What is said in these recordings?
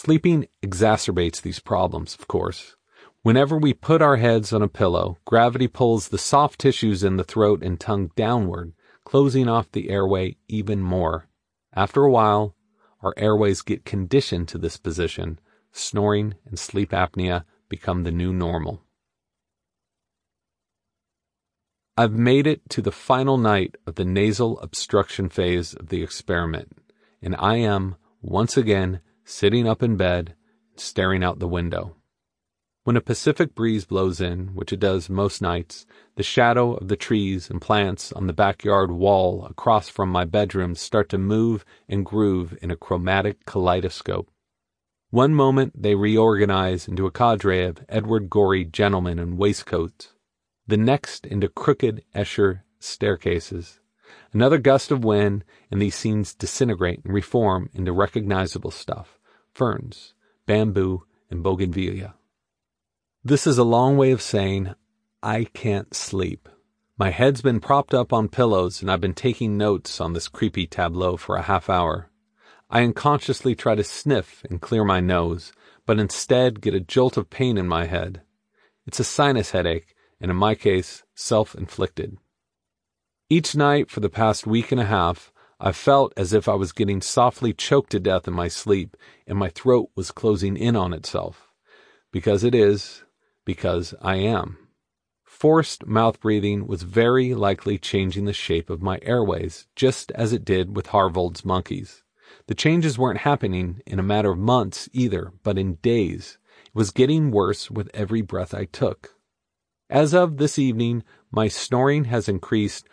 Sleeping exacerbates these problems, of course. Whenever we put our heads on a pillow, gravity pulls the soft tissues in the throat and tongue downward, closing off the airway even more. After a while, our airways get conditioned to this position. Snoring and sleep apnea become the new normal. I've made it to the final night of the nasal obstruction phase of the experiment, and I am, once again, sitting up in bed, staring out the window. When a Pacific breeze blows in, which it does most nights, the shadow of the trees and plants on the backyard wall across from my bedroom start to move and groove in a chromatic kaleidoscope. One moment they reorganize into a cadre of Edward Gorey gentlemen in waistcoats, the next into crooked Escher staircases. Another gust of wind, and these scenes disintegrate and reform into recognizable stuff: ferns, bamboo, and bougainvillea. This is a long way of saying, I can't sleep. My head's been propped up on pillows, and I've been taking notes on this creepy tableau for a half hour. I unconsciously try to sniff and clear my nose, but instead get a jolt of pain in my head. It's a sinus headache, and in my case, self-inflicted. Each night for the past week and a half, I've felt as if I was getting softly choked to death in my sleep, and my throat was closing in on itself. Because it is. Because I am. Forced mouth breathing was very likely changing the shape of my airways, just as it did with Harvold's monkeys. The changes weren't happening in a matter of months either, but in days. It was getting worse with every breath I took. As of this evening, my snoring has increased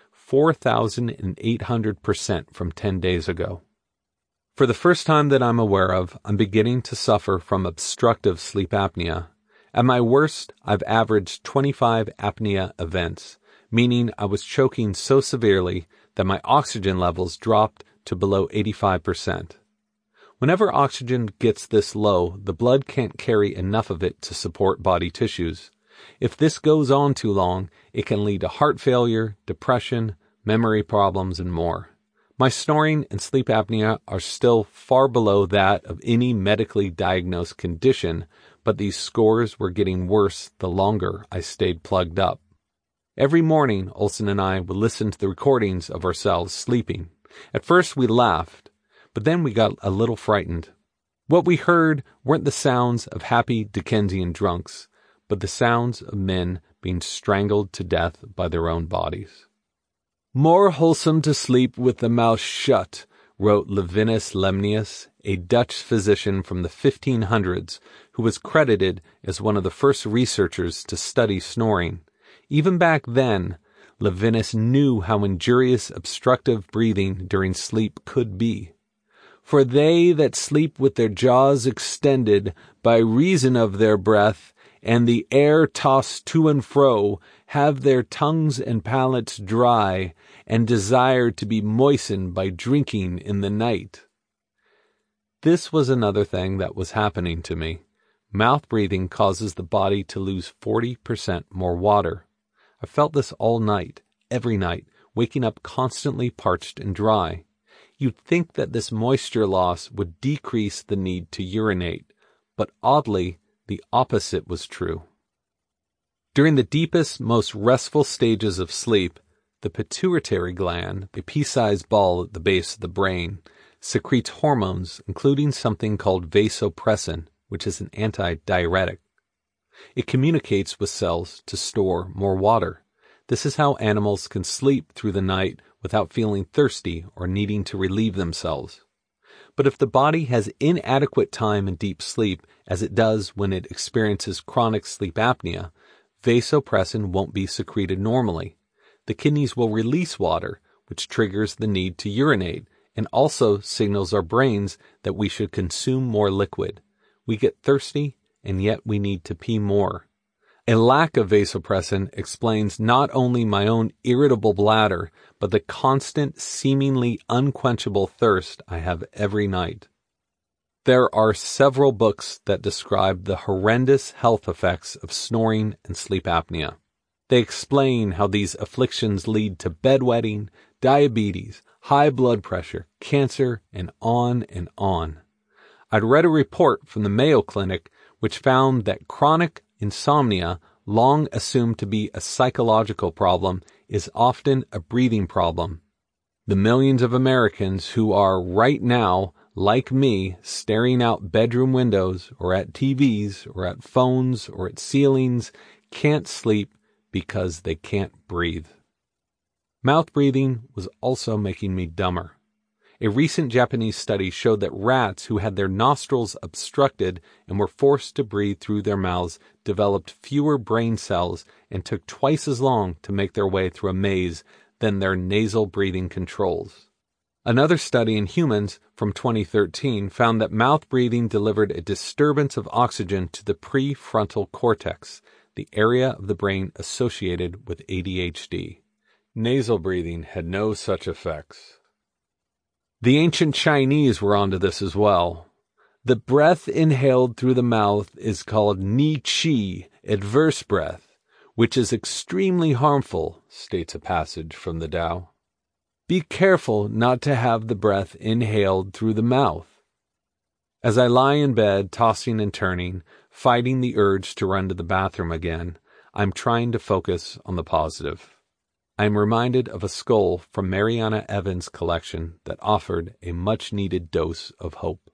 4,800% from 10 days ago. For the first time that I'm aware of, I'm beginning to suffer from obstructive sleep apnea. At my worst, I've averaged 25 apnea events, meaning I was choking so severely that my oxygen levels dropped to below 85%. Whenever oxygen gets this low, the blood can't carry enough of it to support body tissues. If this goes on too long, it can lead to heart failure, depression, memory problems, and more. My snoring and sleep apnea are still far below that of any medically diagnosed condition, but these scores were getting worse the longer I stayed plugged up. Every morning, Olson and I would listen to the recordings of ourselves sleeping. At first we laughed, but then we got a little frightened. What we heard weren't the sounds of happy Dickensian drunks, but the sounds of men being strangled to death by their own bodies. More wholesome to sleep with the mouth shut, wrote Levinus Lemnius, a Dutch physician from the 1500s who was credited as one of the first researchers to study snoring. Even back then, Levinus knew how injurious obstructive breathing during sleep could be. For they that sleep with their jaws extended by reason of their breath, and the air tossed to and fro, have their tongues and palates dry, and desire to be moistened by drinking in the night. This was another thing that was happening to me. Mouth breathing causes the body to lose 40% more water. I felt this all night, every night, waking up constantly parched and dry. You'd think that this moisture loss would decrease the need to urinate, but oddly, the opposite was true. During the deepest, most restful stages of sleep, the pituitary gland, a pea-sized ball at the base of the brain, secretes hormones, including something called vasopressin, which is an anti-diuretic. It communicates with cells to store more water. This is how animals can sleep through the night without feeling thirsty or needing to relieve themselves. But if the body has inadequate time in deep sleep, as it does when it experiences chronic sleep apnea, vasopressin won't be secreted normally. The kidneys will release water, which triggers the need to urinate, and also signals our brains that we should consume more liquid. We get thirsty, and yet we need to pee more. A lack of vasopressin explains not only my own irritable bladder, but the constant, seemingly unquenchable thirst I have every night. There are several books that describe the horrendous health effects of snoring and sleep apnea. They explain how these afflictions lead to bedwetting, diabetes, high blood pressure, cancer, and on and on. I'd read a report from the Mayo Clinic which found that chronic insomnia, long assumed to be a psychological problem, is often a breathing problem. The millions of Americans who are right now, like me, staring out bedroom windows or at TVs or at phones or at ceilings can't sleep because they can't breathe. Mouth breathing was also making me dumber. A recent Japanese study showed that rats who had their nostrils obstructed and were forced to breathe through their mouths developed fewer brain cells and took twice as long to make their way through a maze than their nasal breathing controls. Another study in humans from 2013 found that mouth breathing delivered a disturbance of oxygen to the prefrontal cortex, the area of the brain associated with ADHD. Nasal breathing had no such effects. The ancient Chinese were onto this as well. The breath inhaled through the mouth is called Ni Qi, adverse breath, which is extremely harmful, states a passage from the Tao. Be careful not to have the breath inhaled through the mouth. As I lie in bed, tossing and turning, fighting the urge to run to the bathroom again, I'm trying to focus on the positive. I am reminded of a skull from Mariana Evans' collection that offered a much-needed dose of hope.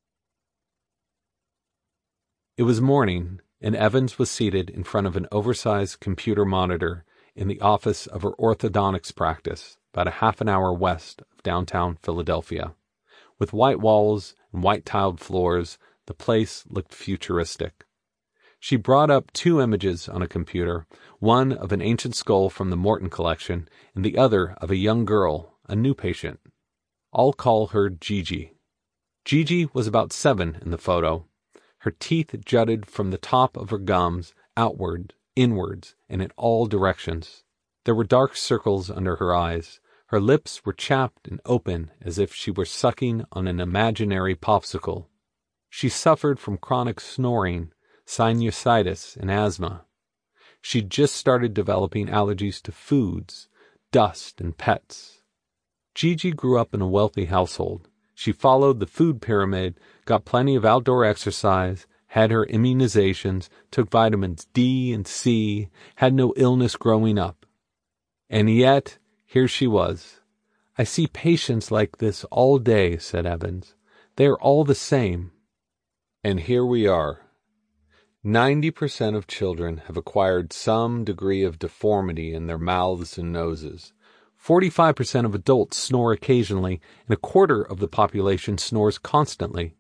It was morning, and Evans was seated in front of an oversized computer monitor in the office of her orthodontics practice, about a half an hour west of downtown Philadelphia. With white walls and white-tiled floors, the place looked futuristic. She brought up two images on a computer, one of an ancient skull from the Morton collection, and the other of a young girl, a new patient. I'll call her Gigi. Gigi was about 7 in the photo. Her teeth jutted from the top of her gums, outward, inwards, and in all directions. There were dark circles under her eyes. Her lips were chapped and open as if she were sucking on an imaginary popsicle. She suffered from chronic snoring, sinusitis, and asthma. She'd just started developing allergies to foods, dust, and pets. Gigi grew up in a wealthy household. She followed the food pyramid, got plenty of outdoor exercise, had her immunizations, took vitamins D and C, had no illness growing up. And yet, here she was. I see patients like this all day, said Evans. They are all the same. And here we are. 90% of children have acquired some degree of deformity in their mouths and noses. 45% of adults snore occasionally, and a quarter of the population snores constantly.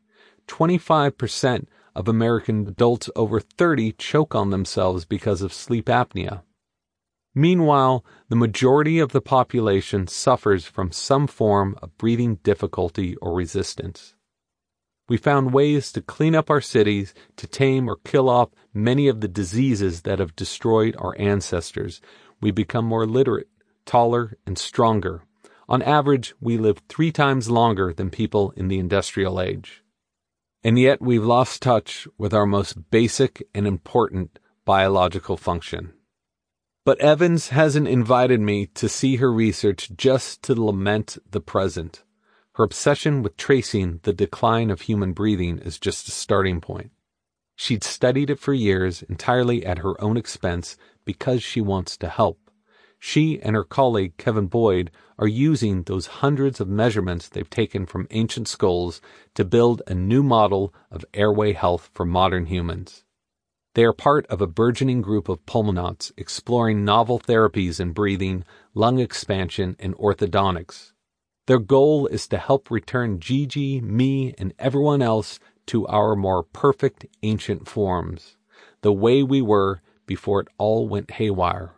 25% of American adults over 30 choke on themselves because of sleep apnea. Meanwhile, the majority of the population suffers from some form of breathing difficulty or resistance. We found ways to clean up our cities, to tame or kill off many of the diseases that have destroyed our ancestors. We become more literate, taller, and stronger. On average, we live 3 times longer than people in the industrial age. And yet we've lost touch with our most basic and important biological function. But Evans hasn't invited me to see her research just to lament the present. Her obsession with tracing the decline of human breathing is just a starting point. She'd studied it for years, entirely at her own expense, because she wants to help. She and her colleague Kevin Boyd are using those hundreds of measurements they've taken from ancient skulls to build a new model of airway health for modern humans. They are part of a burgeoning group of pulmonauts exploring novel therapies in breathing, lung expansion, and orthodontics. Their goal is to help return Gigi, me, and everyone else to our more perfect ancient forms, the way we were before it all went haywire.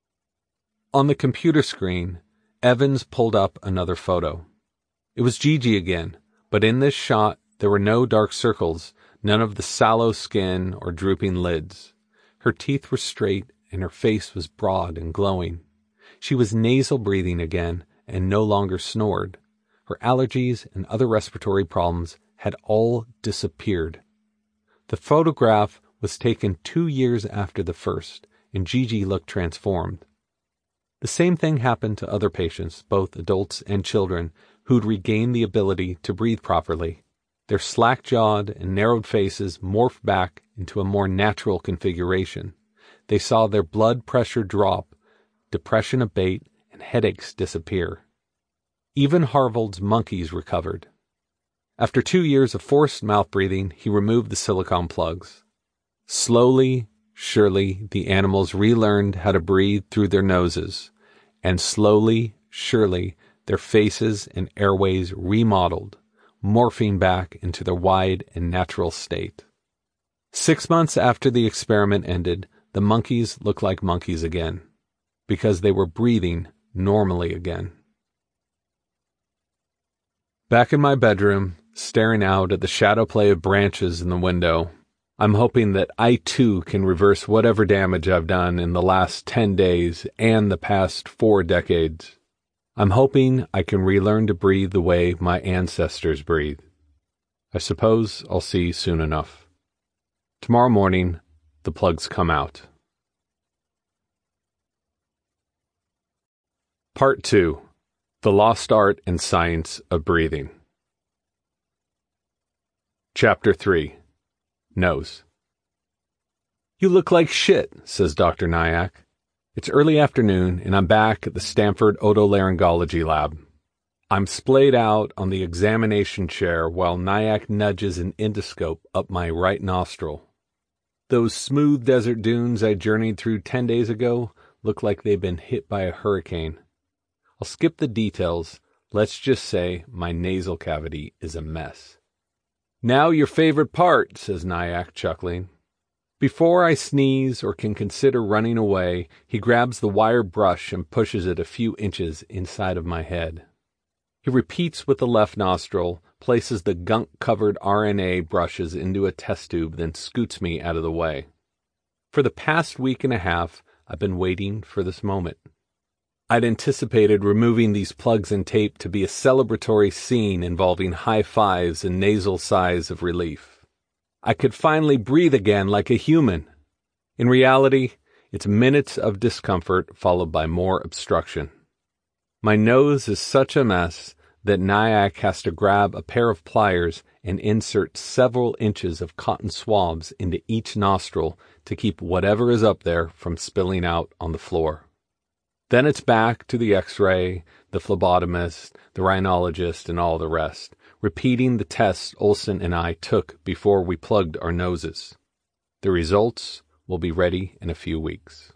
On the computer screen, Evans pulled up another photo. It was Gigi again, but in this shot there were no dark circles, none of the sallow skin or drooping lids. Her teeth were straight and her face was broad and glowing. She was nasal breathing again and no longer snored. Her allergies and other respiratory problems had all disappeared. The photograph was taken 2 years after the first, and Gigi looked transformed. The same thing happened to other patients, both adults and children, who'd regained the ability to breathe properly. Their slack-jawed and narrowed faces morphed back into a more natural configuration. They saw their blood pressure drop, depression abate, and headaches disappear. Even Harvold's monkeys recovered. After 2 years of forced mouth breathing, he removed the silicone plugs. Slowly, surely, the animals relearned how to breathe through their noses, and slowly, surely, their faces and airways remodeled, morphing back into their wide and natural state. 6 months after the experiment ended, the monkeys looked like monkeys again, because they were breathing normally again. Back in my bedroom, staring out at the shadow play of branches in the window, I'm hoping that I too can reverse whatever damage I've done in the last 10 days and the past 4 decades. I'm hoping I can relearn to breathe the way my ancestors breathed. I suppose I'll see soon enough. Tomorrow morning, the plugs come out. Part 2. The Lost Art and Science of Breathing. Chapter 3. Nose. "You look like shit," says Dr. Nyack. It's early afternoon, and I'm back at the Stanford Otolaryngology Lab. I'm splayed out on the examination chair while Nyack nudges an endoscope up my right nostril. Those smooth desert dunes I journeyed through 10 days ago look like they've been hit by a hurricane. I'll skip the details. Let's just say my nasal cavity is a mess. "Now your favorite part," says Nyack, chuckling. Before I sneeze or can consider running away, he grabs the wire brush and pushes it a few inches inside of my head. He repeats with the left nostril, places the gunk-covered RNA brushes into a test tube, then scoots me out of the way. For the past week and a half, I've been waiting for this moment. I'd anticipated removing these plugs and tape to be a celebratory scene involving high fives and nasal sighs of relief. I could finally breathe again like a human. In reality, it's minutes of discomfort followed by more obstruction. My nose is such a mess that Nyack has to grab a pair of pliers and insert several inches of cotton swabs into each nostril to keep whatever is up there from spilling out on the floor. Then it's back to the X-ray, the phlebotomist, the rhinologist, and all the rest, repeating the tests Olson and I took before we plugged our noses. The results will be ready in a few weeks.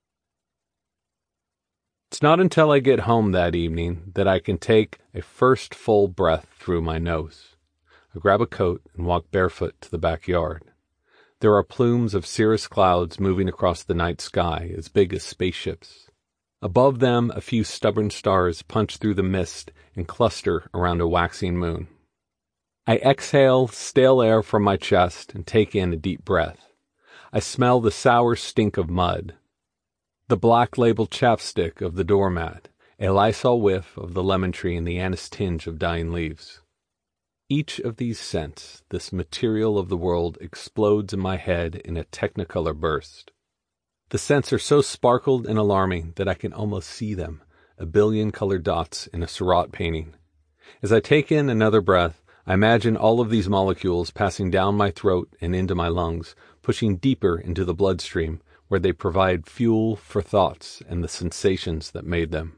It's not until I get home that evening that I can take a first full breath through my nose. I grab a coat and walk barefoot to the backyard. There are plumes of cirrus clouds moving across the night sky as big as spaceships. Above them, a few stubborn stars punch through the mist and cluster around a waxing moon. I exhale stale air from my chest and take in a deep breath. I smell the sour stink of mud, the black labeled chapstick of the doormat, a Lysol whiff of the lemon tree, and the anise tinge of dying leaves. Each of these scents, this material of the world, explodes in my head in a technicolor burst. The scents are so sparkled and alarming that I can almost see them, a billion colored dots in a Seurat painting. As I take in another breath, I imagine all of these molecules passing down my throat and into my lungs, pushing deeper into the bloodstream, where they provide fuel for thoughts and the sensations that made them.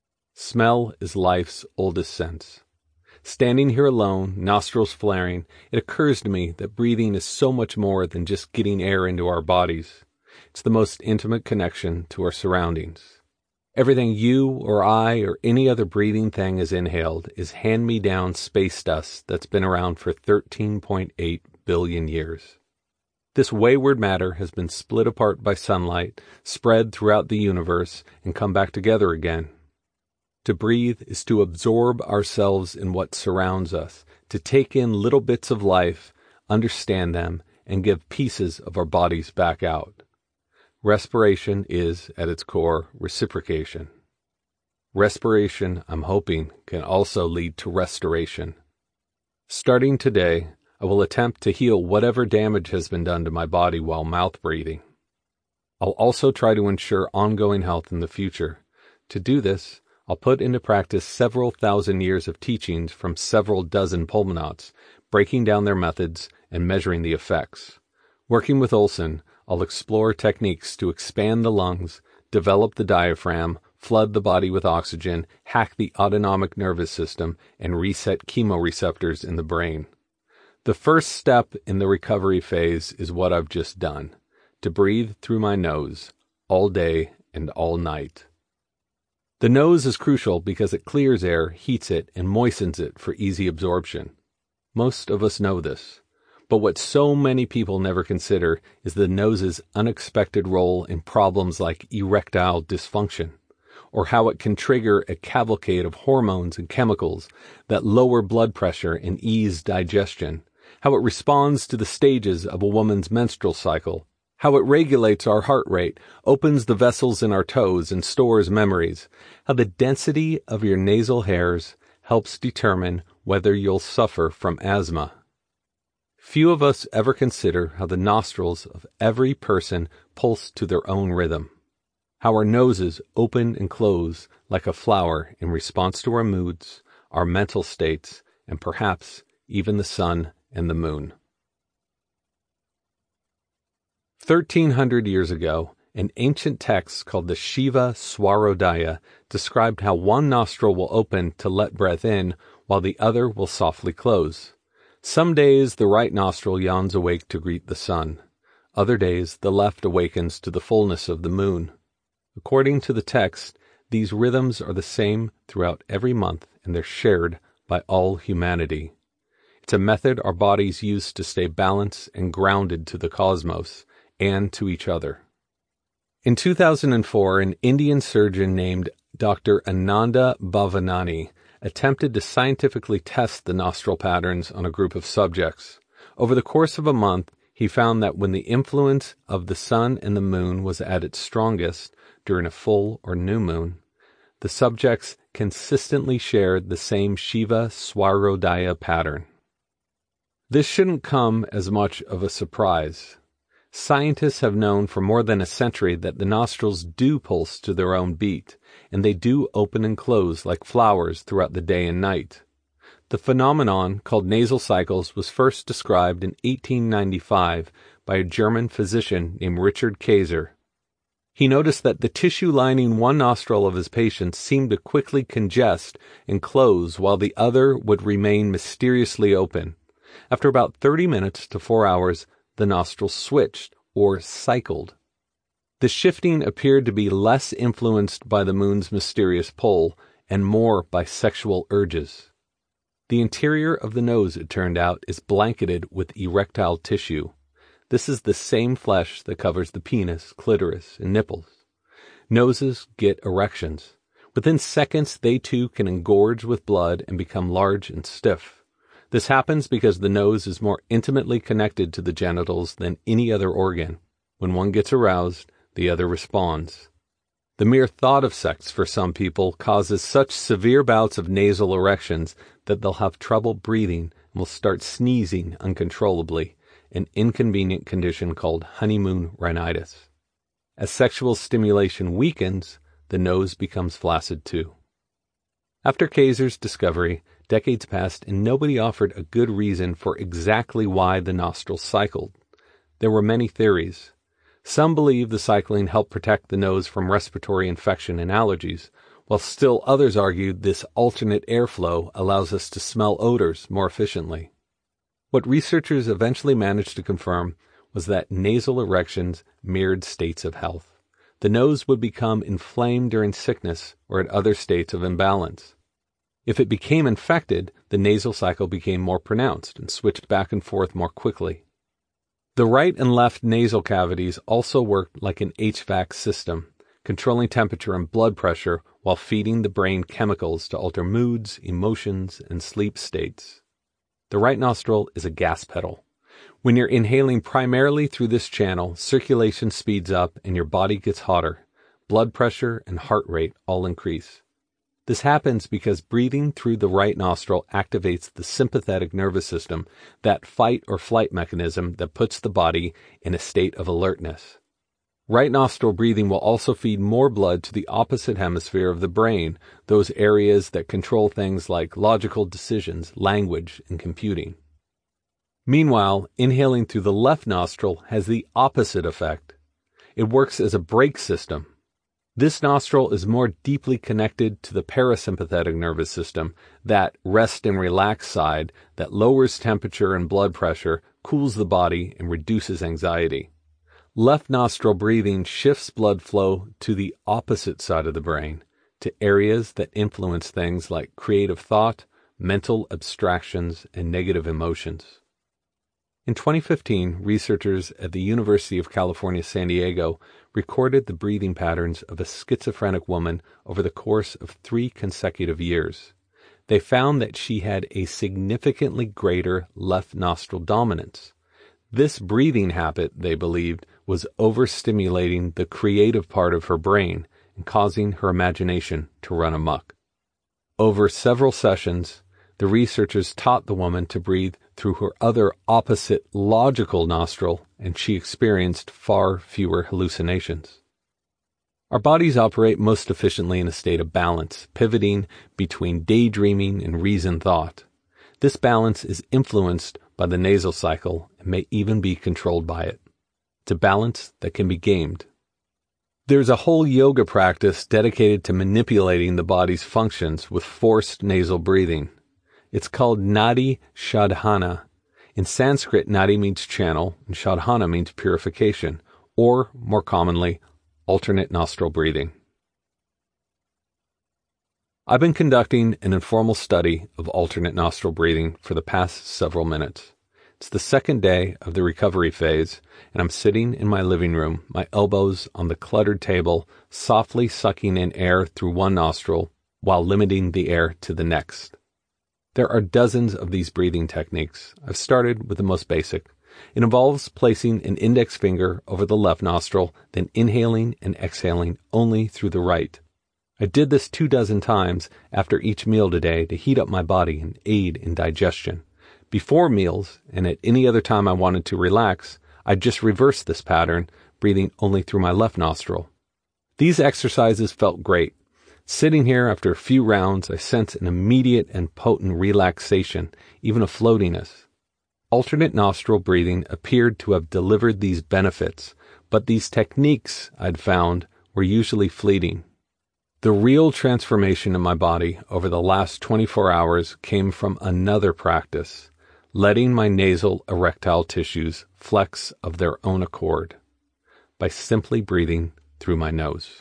Smell is life's oldest sense. Standing here alone, nostrils flaring, it occurs to me that breathing is so much more than just getting air into our bodies. It's the most intimate connection to our surroundings. Everything you or I or any other breathing thing has inhaled is hand-me-down space dust that's been around for 13.8 billion years. This wayward matter has been split apart by sunlight, spread throughout the universe, and come back together again. To breathe is to absorb ourselves in what surrounds us, to take in little bits of life, understand them, and give pieces of our bodies back out. Respiration is, at its core, reciprocation. Respiration, I'm hoping, can also lead to restoration. Starting today, I will attempt to heal whatever damage has been done to my body while mouth breathing. I'll also try to ensure ongoing health in the future. To do this, I'll put into practice several thousand years of teachings from several dozen pulmonauts, breaking down their methods and measuring the effects. Working with Olson, I'll explore techniques to expand the lungs, develop the diaphragm, flood the body with oxygen, hack the autonomic nervous system, and reset chemoreceptors in the brain. The first step in the recovery phase is what I've just done, to breathe through my nose, all day and all night. The nose is crucial because it clears air, heats it, and moistens it for easy absorption. Most of us know this. But what so many people never consider is the nose's unexpected role in problems like erectile dysfunction, or how it can trigger a cavalcade of hormones and chemicals that lower blood pressure and ease digestion, how it responds to the stages of a woman's menstrual cycle, how it regulates our heart rate, opens the vessels in our toes, and stores memories, how the density of your nasal hairs helps determine whether you'll suffer from asthma. Few of us ever consider how the nostrils of every person pulse to their own rhythm, how our noses open and close like a flower in response to our moods, our mental states, and perhaps even the sun and the moon. 1,300 years ago, an ancient text called the Shiva Swarodaya described how one nostril will open to let breath in while the other will softly close. Some days the right nostril yawns awake to greet the sun. Other days the left awakens to the fullness of the moon. According to the text, these rhythms are the same throughout every month, and they're shared by all humanity. It's a method our bodies use to stay balanced and grounded to the cosmos and to each other. In 2004, an Indian surgeon named Dr. Ananda Bhavanani attempted to scientifically test the nostril patterns on a group of subjects. Over the course of a month, he found that when the influence of the sun and the moon was at its strongest during a full or new moon, the subjects consistently shared the same Shiva Swarodaya pattern. This shouldn't come as much of a surprise. Scientists have known for more than a century that the nostrils do pulse to their own beat, and they do open and close like flowers throughout the day and night. The phenomenon, called nasal cycles, was first described in 1895 by a German physician named Richard Kaiser. He noticed that the tissue lining one nostril of his patients seemed to quickly congest and close while the other would remain mysteriously open. After about 30 minutes to 4 hours, the nostrils switched, or cycled. The shifting appeared to be less influenced by the moon's mysterious pull and more by sexual urges. The interior of the nose, it turned out, is blanketed with erectile tissue. This is the same flesh that covers the penis, clitoris, and nipples. Noses get erections. Within seconds, they too can engorge with blood and become large and stiff. This happens because the nose is more intimately connected to the genitals than any other organ. When one gets aroused, the other responds. The mere thought of sex for some people causes such severe bouts of nasal erections that they'll have trouble breathing and will start sneezing uncontrollably, an inconvenient condition called honeymoon rhinitis. As sexual stimulation weakens, the nose becomes flaccid too. After Kaiser's discovery, decades passed and nobody offered a good reason for exactly why the nostrils cycled. There were many theories. Some believed the cycling helped protect the nose from respiratory infection and allergies, while still others argued this alternate airflow allows us to smell odors more efficiently. What researchers eventually managed to confirm was that nasal erections mirrored states of health. The nose would become inflamed during sickness or at other states of imbalance. If it became infected, the nasal cycle became more pronounced and switched back and forth more quickly. The right and left nasal cavities also worked like an HVAC system, controlling temperature and blood pressure while feeding the brain chemicals to alter moods, emotions, and sleep states. The right nostril is a gas pedal. When you're inhaling primarily through this channel, circulation speeds up and your body gets hotter. Blood pressure and heart rate all increase. This happens because breathing through the right nostril activates the sympathetic nervous system, that fight or flight mechanism that puts the body in a state of alertness. Right nostril breathing will also feed more blood to the opposite hemisphere of the brain, those areas that control things like logical decisions, language, and computing. Meanwhile, inhaling through the left nostril has the opposite effect. It works as a brake system. This nostril is more deeply connected to the parasympathetic nervous system, that rest and relax side that lowers temperature and blood pressure, cools the body, and reduces anxiety. Left nostril breathing shifts blood flow to the opposite side of the brain, to areas that influence things like creative thought, mental abstractions, and negative emotions. In 2015, researchers at the University of California, San Diego recorded the breathing patterns of a schizophrenic woman over the course of 3 consecutive years. They found that she had a significantly greater left nostril dominance. This breathing habit, they believed, was overstimulating the creative part of her brain and causing her imagination to run amok. Over several sessions, the researchers taught the woman to breathe through her other opposite logical nostril, and she experienced far fewer hallucinations. Our bodies operate most efficiently in a state of balance, pivoting between daydreaming and reasoned thought. This balance is influenced by the nasal cycle and may even be controlled by it. It's a balance that can be gamed. There's a whole yoga practice dedicated to manipulating the body's functions with forced nasal breathing. It's called Nadi Shodhana. In Sanskrit, Nadi means channel, and Shodhana means purification, or, more commonly, alternate nostril breathing. I've been conducting an informal study of alternate nostril breathing for the past several minutes. It's the second day of the recovery phase, and I'm sitting in my living room, my elbows on the cluttered table, softly sucking in air through one nostril while limiting the air to the next. There are dozens of these breathing techniques. I've started with the most basic. It involves placing an index finger over the left nostril, then inhaling and exhaling only through the right. I did this 24 times after each meal today to heat up my body and aid in digestion. Before meals, and at any other time I wanted to relax, I just reversed this pattern, breathing only through my left nostril. These exercises felt great. Sitting here after a few rounds, I sense an immediate and potent relaxation, even a floatiness. Alternate nostril breathing appeared to have delivered these benefits, but these techniques, I'd found, were usually fleeting. The real transformation in my body over the last 24 hours came from another practice, letting my nasal erectile tissues flex of their own accord, by simply breathing through my nose.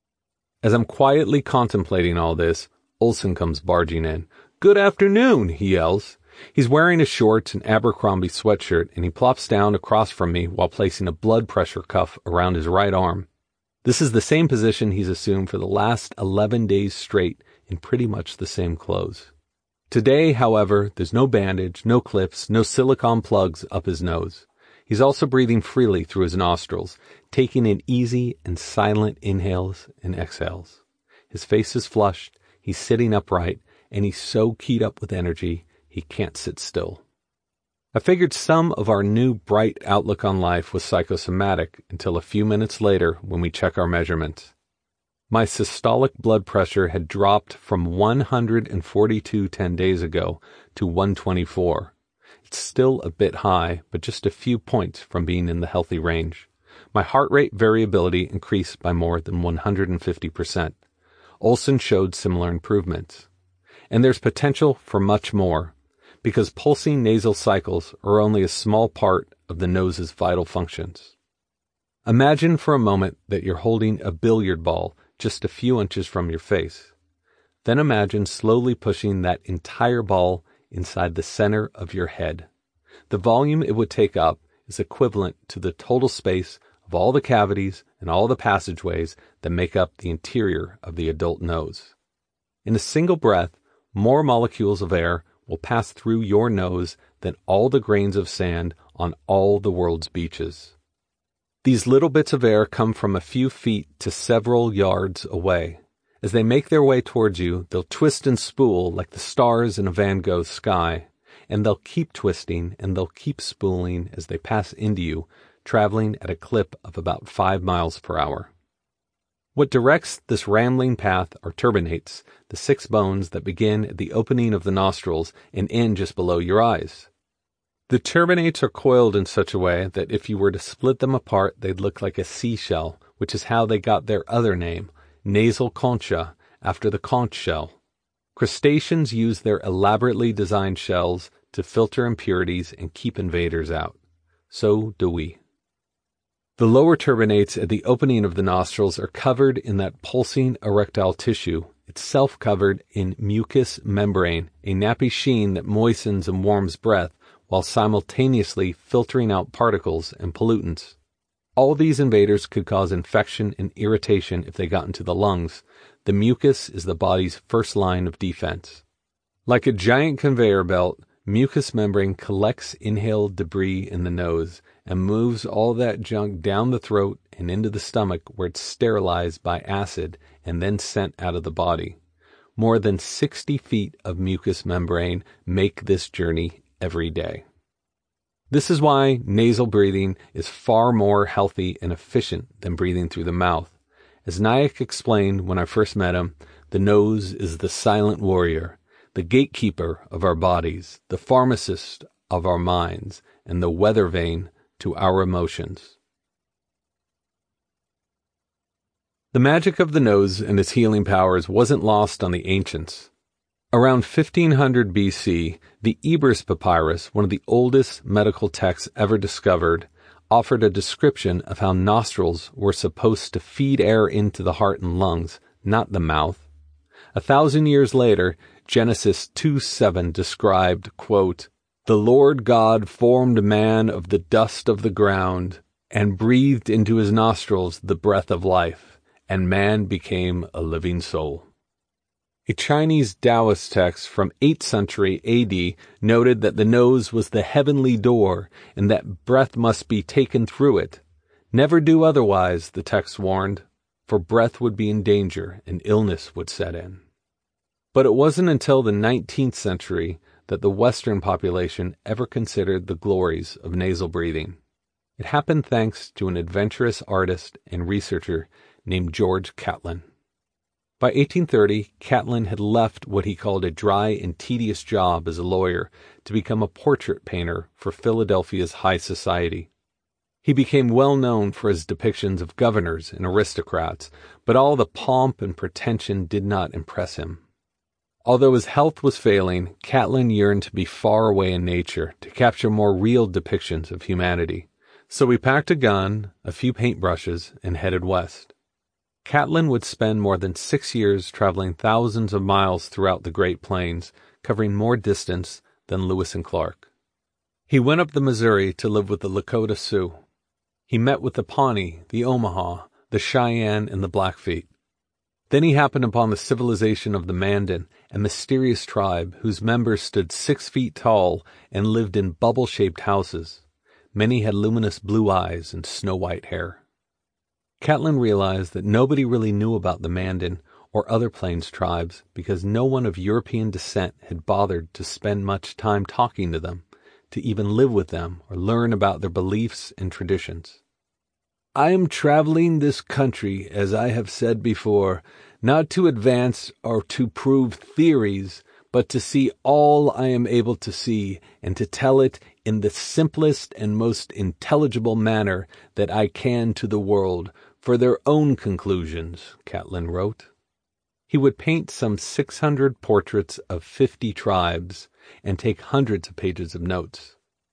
As I'm quietly contemplating all this, Olson comes barging in. "Good afternoon," he yells. He's wearing his shorts and Abercrombie sweatshirt, and he plops down across from me while placing a blood pressure cuff around his right arm. This is the same position he's assumed for the last 11 days straight in pretty much the same clothes. Today, however, there's no bandage, no clips, no silicone plugs up his nose. He's also breathing freely through his nostrils, taking in easy and silent inhales and exhales. His face is flushed, he's sitting upright, and he's so keyed up with energy, he can't sit still. I figured some of our new bright outlook on life was psychosomatic until a few minutes later when we check our measurements. My systolic blood pressure had dropped from 142 10 days ago to 124. It's still a bit high, but just a few points from being in the healthy range. My heart rate variability increased by more than 150%. Olson showed similar improvements. And there's potential for much more, because pulsing nasal cycles are only a small part of the nose's vital functions. Imagine for a moment that you're holding a billiard ball just a few inches from your face. Then imagine slowly pushing that entire ball inside the center of your head. The volume it would take up is equivalent to the total space of all the cavities and all the passageways that make up the interior of the adult nose. In a single breath, more molecules of air will pass through your nose than all the grains of sand on all the world's beaches. These little bits of air come from a few feet to several yards away. As they make their way towards you, they'll twist and spool like the stars in a Van Gogh sky, and they'll keep twisting and they'll keep spooling as they pass into you, traveling at a clip of about 5 miles per hour. What directs this rambling path are turbinates, the 6 bones that begin at the opening of the nostrils and end just below your eyes. The turbinates are coiled in such a way that if you were to split them apart, they'd look like a seashell, which is how they got their other name, nasal concha, after the conch shell. Crustaceans use their elaborately designed shells to filter impurities and keep invaders out. So do we. The lower turbinates at the opening of the nostrils are covered in that pulsing erectile tissue, itself covered in mucous membrane, a nappy sheen that moistens and warms breath while simultaneously filtering out particles and pollutants. All these invaders could cause infection and irritation if they got into the lungs. The mucus is the body's first line of defense. Like a giant conveyor belt, mucous membrane collects inhaled debris in the nose and moves all that junk down the throat and into the stomach where it's sterilized by acid and then sent out of the body. More than 60 feet of mucous membrane make this journey every day. This is why nasal breathing is far more healthy and efficient than breathing through the mouth. As Nayak explained when I first met him, the nose is the silent warrior, the gatekeeper of our bodies, the pharmacist of our minds, and the weather vane to our emotions. The magic of the nose and its healing powers wasn't lost on the ancients. Around 1500 BC, the Ebers Papyrus, one of the oldest medical texts ever discovered, offered a description of how nostrils were supposed to feed air into the heart and lungs, not the mouth. 1,000 years later, Genesis 2:7 described, quote, "The Lord God formed man of the dust of the ground, and breathed into his nostrils the breath of life, and man became a living soul." A Chinese Taoist text from 8th century AD noted that the nose was the heavenly door and that breath must be taken through it. Never do otherwise, the text warned, for breath would be in danger and illness would set in. But it wasn't until the 19th century that the Western population ever considered the glories of nasal breathing. It happened thanks to an adventurous artist and researcher named George Catlin. By 1830, Catlin had left what he called a dry and tedious job as a lawyer to become a portrait painter for Philadelphia's high society. He became well known for his depictions of governors and aristocrats, but all the pomp and pretension did not impress him. Although his health was failing, Catlin yearned to be far away in nature, to capture more real depictions of humanity. So he packed a gun, a few paintbrushes, and headed west. Catlin would spend more than 6 years traveling thousands of miles throughout the Great Plains, covering more distance than Lewis and Clark. He went up the Missouri to live with the Lakota Sioux. He met with the Pawnee, the Omaha, the Cheyenne, and the Blackfeet. Then he happened upon the civilization of the Mandan, a mysterious tribe whose members stood 6 feet tall and lived in bubble-shaped houses. Many had luminous blue eyes and snow-white hair. Catlin realized that nobody really knew about the Mandan or other Plains tribes because no one of European descent had bothered to spend much time talking to them, to even live with them or learn about their beliefs and traditions. "I am traveling this country, as I have said before, not to advance or to prove theories, but to see all I am able to see and to tell it in the simplest and most intelligible manner that I can to the world, for their own conclusions," Catlin wrote. He would paint some 600 portraits of 50 tribes and take hundreds of pages of notes.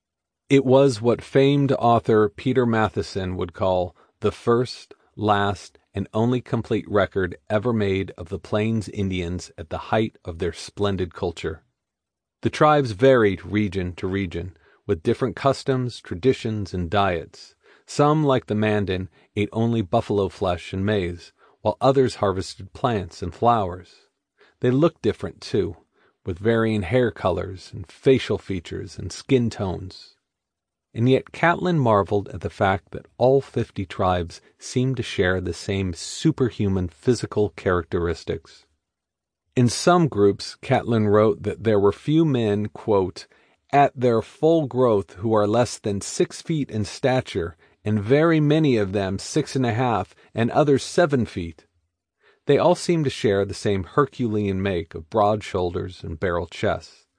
It was what famed author Peter Matheson would call the first, last, and only complete record ever made of the Plains Indians at the height of their splendid culture. The tribes varied region to region, with different customs, traditions, and diets. Some, like the Mandan, ate only buffalo flesh and maize, while others harvested plants and flowers. They looked different, too, with varying hair colors and facial features and skin tones. And yet Catlin marveled at the fact that all 50 tribes seemed to share the same superhuman physical characteristics. In some groups, Catlin wrote that there were few men, quote, "at their full growth who are less than 6 feet in stature, and very many of them 6.5, and others 7 feet. They all seem to share the same Herculean make of broad shoulders and barrel chests.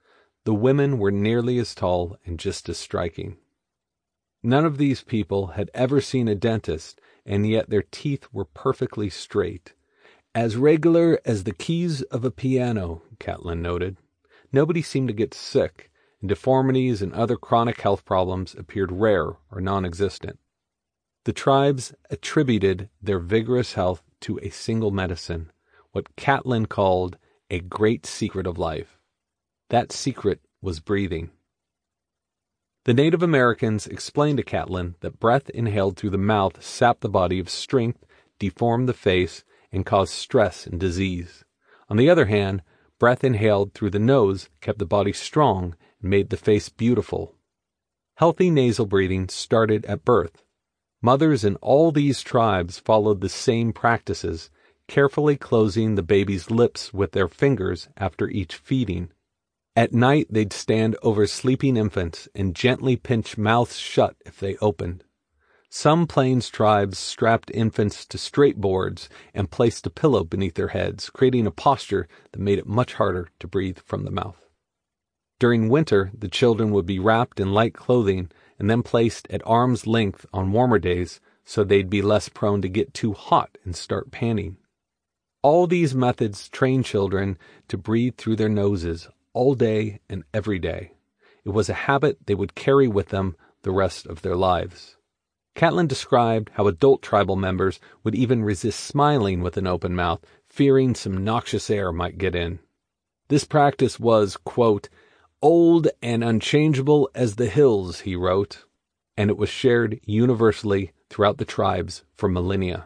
The women were nearly as tall and just as striking. None of these people had ever seen a dentist, and yet their teeth were perfectly straight. As regular as the keys of a piano, Catlin noted. Nobody seemed to get sick, and deformities and other chronic health problems appeared rare or non-existent. The tribes attributed their vigorous health to a single medicine, what Catlin called a great secret of life. That secret was breathing. The Native Americans explained to Catlin that breath inhaled through the mouth sapped the body of strength, deformed the face, and caused stress and disease. On the other hand, breath inhaled through the nose kept the body strong and made the face beautiful. Healthy nasal breathing started at birth. Mothers in all these tribes followed the same practices, carefully closing the baby's lips with their fingers after each feeding. At night, they'd stand over sleeping infants and gently pinch mouths shut if they opened. Some Plains tribes strapped infants to straight boards and placed a pillow beneath their heads, creating a posture that made it much harder to breathe from the mouth. During winter, the children would be wrapped in light clothing and then placed at arm's length on warmer days so they'd be less prone to get too hot and start panting. All these methods train children to breathe through their noses all day and every day. It was a habit they would carry with them the rest of their lives. Catlin described how adult tribal members would even resist smiling with an open mouth, fearing some noxious air might get in. This practice was, quote, old and unchangeable as the hills, he wrote, and it was shared universally throughout the tribes for millennia.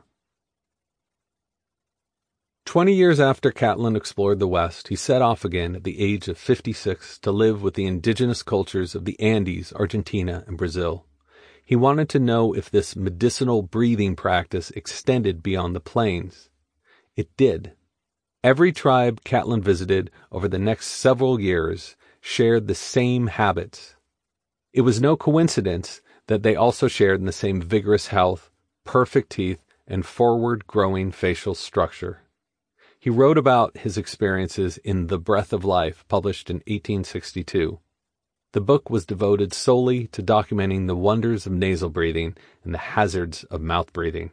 20 years after Catlin explored the West, he set off again at the age of 56 to live with the indigenous cultures of the Andes, Argentina, and Brazil. He wanted to know if this medicinal breathing practice extended beyond the plains. It did. Every tribe Catlin visited over the next several years shared the same habits. It was no coincidence that they also shared in the same vigorous health, perfect teeth, and forward-growing facial structure. He wrote about his experiences in The Breath of Life, published in 1862. The book was devoted solely to documenting the wonders of nasal breathing and the hazards of mouth breathing.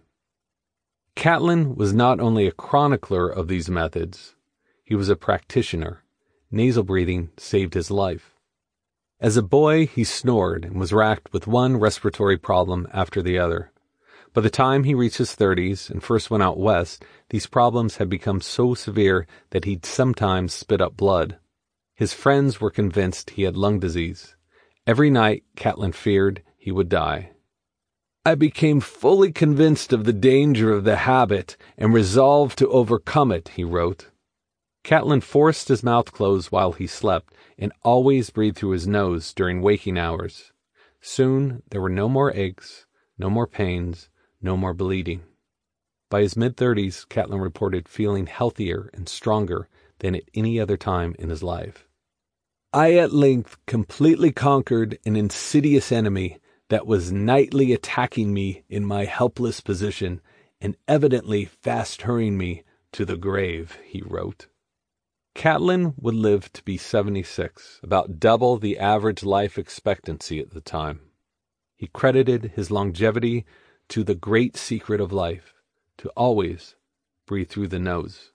Catlin was not only a chronicler of these methods, he was a practitioner. Nasal breathing saved his life. As a boy, he snored and was racked with one respiratory problem after the other. By the time he reached his 30s and first went out west, these problems had become so severe that he'd sometimes spit up blood. His friends were convinced he had lung disease. Every night, Catlin feared he would die. I became fully convinced of the danger of the habit and resolved to overcome it, he wrote. Catlin forced his mouth closed while he slept and always breathed through his nose during waking hours. Soon there were no more aches, no more pains, no more bleeding. By his mid-30s, Catlin reported feeling healthier and stronger than at any other time in his life. I at length completely conquered an insidious enemy that was nightly attacking me in my helpless position and evidently fast hurrying me to the grave, he wrote. Catlin would live to be 76, about double the average life expectancy at the time. He credited his longevity to the great secret of life, to always breathe through the nose.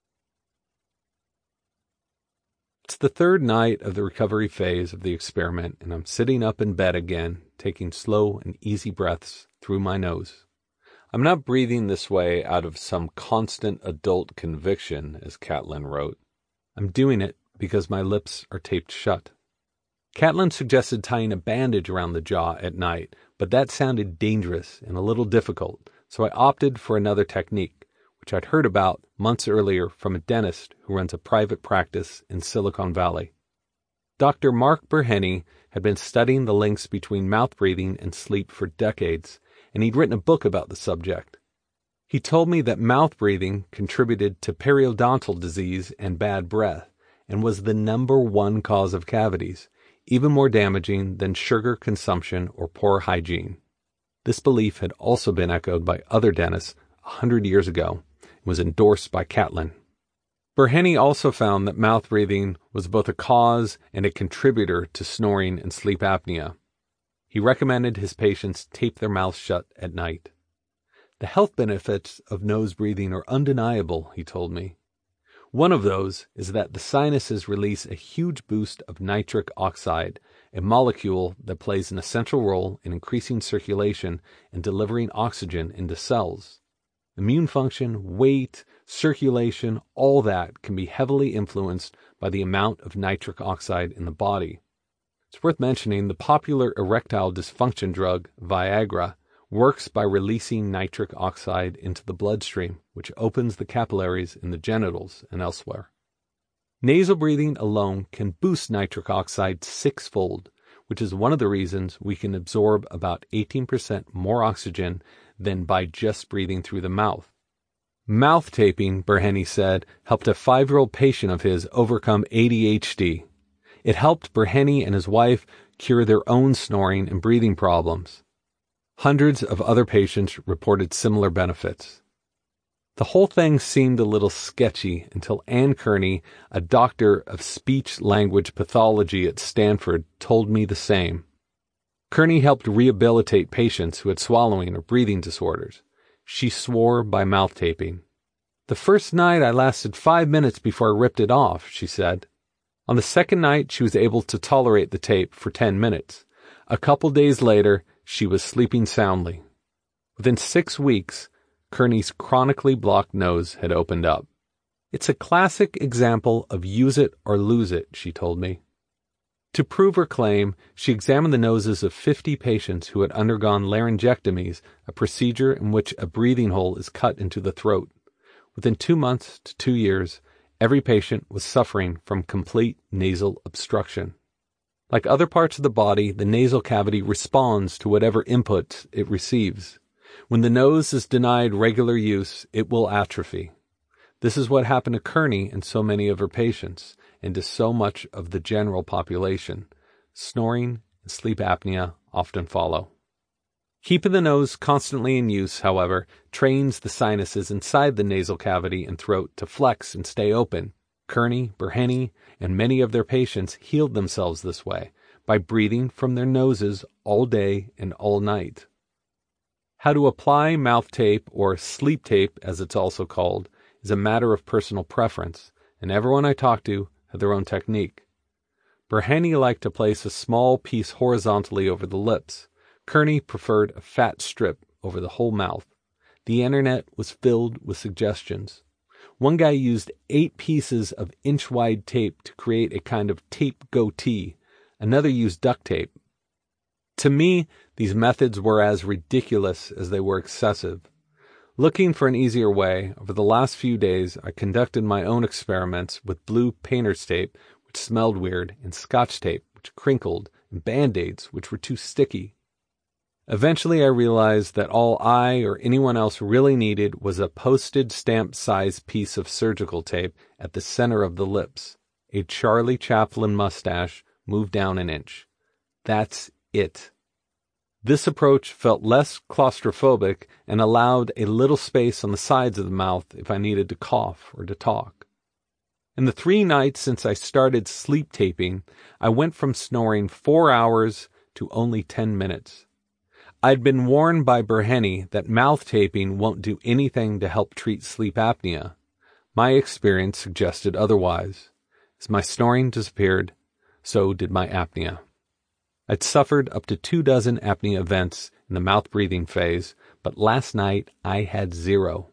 It's the third night of the recovery phase of the experiment, and I'm sitting up in bed again, taking slow and easy breaths through my nose. I'm not breathing this way out of some constant adult conviction, as Catlin wrote. I'm doing it because my lips are taped shut. Catlin suggested tying a bandage around the jaw at night, but that sounded dangerous and a little difficult, so I opted for another technique, which I'd heard about months earlier from a dentist who runs a private practice in Silicon Valley. Dr. Mark Burhenny had been studying the links between mouth breathing and sleep for decades, and he'd written a book about the subject. He told me that mouth breathing contributed to periodontal disease and bad breath, and was the #1 cause of cavities, even more damaging than sugar consumption or poor hygiene. This belief had also been echoed by other dentists 100 years ago and was endorsed by Catlin. Burheni also found that mouth breathing was both a cause and a contributor to snoring and sleep apnea. He recommended his patients tape their mouths shut at night. The health benefits of nose breathing are undeniable, he told me. One of those is that the sinuses release a huge boost of nitric oxide, a molecule that plays an essential role in increasing circulation and delivering oxygen into cells. Immune function, weight, circulation, all that can be heavily influenced by the amount of nitric oxide in the body. It's worth mentioning the popular erectile dysfunction drug, Viagra, works by releasing nitric oxide into the bloodstream, which opens the capillaries in the genitals and elsewhere. Nasal breathing alone can boost nitric oxide sixfold, which is one of the reasons we can absorb about 18% more oxygen than by just breathing through the mouth. Mouth taping, Burheni said, helped a 5-year-old patient of his overcome ADHD. It helped Burheni and his wife cure their own snoring and breathing problems. Hundreds of other patients reported similar benefits. The whole thing seemed a little sketchy until Ann Kearney, a doctor of speech-language pathology at Stanford, told me the same. Kearney helped rehabilitate patients who had swallowing or breathing disorders. She swore by mouth taping. The first night I lasted 5 minutes before I ripped it off, she said. On the second night, she was able to tolerate the tape for 10 minutes. A couple days later, she was sleeping soundly. Within 6 weeks, Kearney's chronically blocked nose had opened up. It's a classic example of use it or lose it, she told me. To prove her claim, she examined the noses of 50 patients who had undergone laryngectomies, a procedure in which a breathing hole is cut into the throat. Within 2 months to 2 years, every patient was suffering from complete nasal obstruction. Like other parts of the body, the nasal cavity responds to whatever input it receives. When the nose is denied regular use, it will atrophy. This is what happened to Kearney and so many of her patients, and to so much of the general population. Snoring and sleep apnea often follow. Keeping the nose constantly in use, however, trains the sinuses inside the nasal cavity and throat to flex and stay open. Kearney, Burheni, and many of their patients healed themselves this way, by breathing from their noses all day and all night. How to apply mouth tape, or sleep tape as it's also called, is a matter of personal preference, and everyone I talk to had their own technique. Burheni liked to place a small piece horizontally over the lips. Kearney preferred a fat strip over the whole mouth. The internet was filled with suggestions. One guy used 8 pieces of inch-wide tape to create a kind of tape goatee. Another used duct tape. To me, these methods were as ridiculous as they were excessive. Looking for an easier way, over the last few days I conducted my own experiments with blue painter's tape, which smelled weird, and Scotch tape, which crinkled, and Band-Aids, which were too sticky. Eventually I realized that all I or anyone else really needed was a postage stamp-sized piece of surgical tape at the center of the lips, a Charlie Chaplin mustache moved down an inch. That's it. This approach felt less claustrophobic and allowed a little space on the sides of the mouth if I needed to cough or to talk. In the 3 nights since I started sleep taping, I went from snoring 4 hours to only 10 minutes. I'd been warned by Burheni that mouth taping won't do anything to help treat sleep apnea. My experience suggested otherwise. As my snoring disappeared, so did my apnea. I'd suffered up to 24 apnea events in the mouth-breathing phase, but last night I had 0.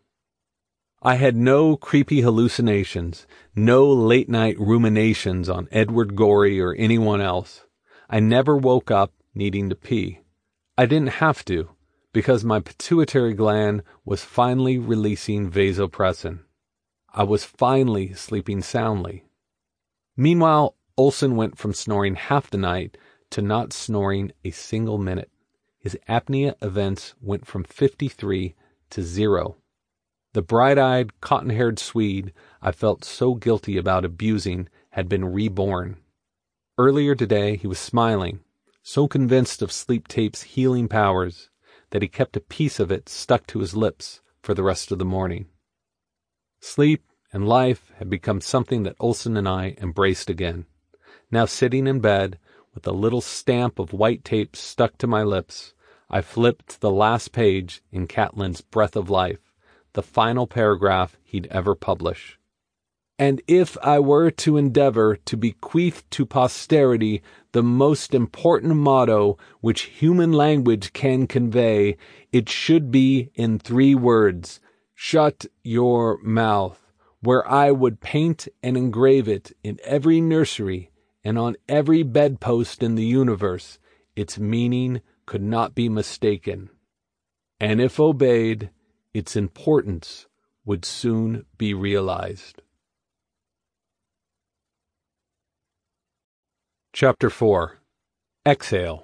I had no creepy hallucinations, no late-night ruminations on Edward Gorey or anyone else. I never woke up needing to pee. I didn't have to, because my pituitary gland was finally releasing vasopressin. I was finally sleeping soundly. Meanwhile, Olson went from snoring half the night to not snoring a single minute. His apnea events went from 53 to 0. The bright-eyed, cotton-haired Swede I felt so guilty about abusing had been reborn. Earlier today he was smiling, so convinced of sleep tape's healing powers that he kept a piece of it stuck to his lips for the rest of the morning. Sleep and life had become something that Olson and I embraced again. Now sitting in bed, with a little stamp of white tape stuck to my lips, I flipped to the last page in Catlin's Breath of Life, the final paragraph he'd ever publish. And if I were to endeavor to bequeath to posterity the most important motto which human language can convey, it should be in 3 words: shut your mouth, where I would paint and engrave it in every nursery and on every bedpost in the universe. Its meaning could not be mistaken, and if obeyed, its importance would soon be realized. Chapter 4. Exhale.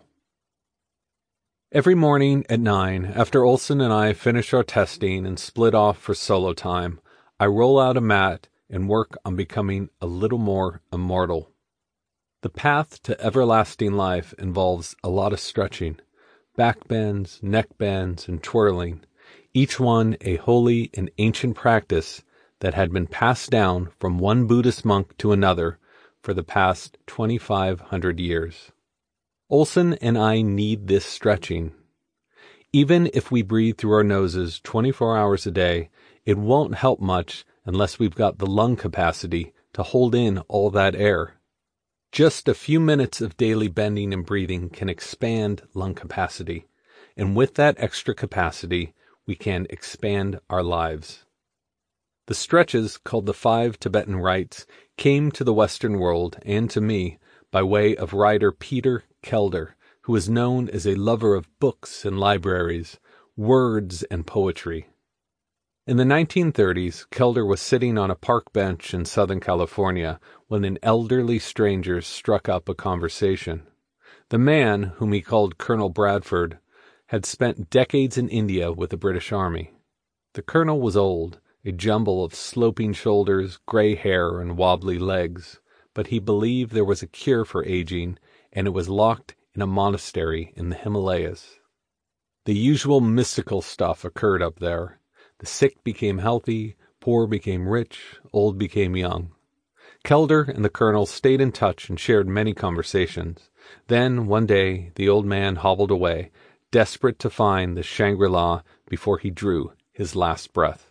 Every morning at 9, after Olson and I finish our testing and split off for solo time, I roll out a mat and work on becoming a little more immortal. The path to everlasting life involves a lot of stretching, back bends, neck bends, and twirling, each one a holy and ancient practice that had been passed down from one Buddhist monk to another for the past 2,500 years. Olson and I need this stretching. Even if we breathe through our noses 24 hours a day, it won't help much unless we've got the lung capacity to hold in all that air. Just a few minutes of daily bending and breathing can expand lung capacity, and with that extra capacity, we can expand our lives. The stretches, called the 5 Tibetan rites, came to the Western world, and to me, by way of writer Peter Kelder, who is known as a lover of books and libraries, words and poetry. In the 1930s, Kelder was sitting on a park bench in Southern California when an elderly stranger struck up a conversation. The man, whom he called Colonel Bradford, had spent decades in India with the British Army. The colonel was old, a jumble of sloping shoulders, gray hair, and wobbly legs, but he believed there was a cure for aging, and it was locked in a monastery in the Himalayas. The usual mystical stuff occurred up there. The sick became healthy, poor became rich, old became young. Kelder and the colonel stayed in touch and shared many conversations. Then, one day, the old man hobbled away, desperate to find the Shangri-La before he drew his last breath.